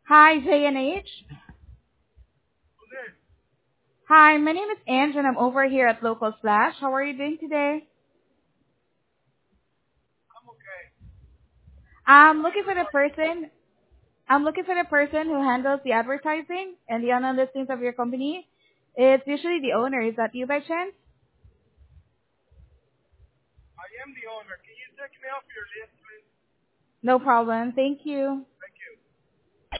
Hi, JNH. Hi, my name is Ange and I'm over here at Local Slash. How are you doing today? I'm looking for the person. I'm looking for the person who handles the advertising and the online listings of your company. It's usually the owner. Is that you by chance? No problem. Thank you.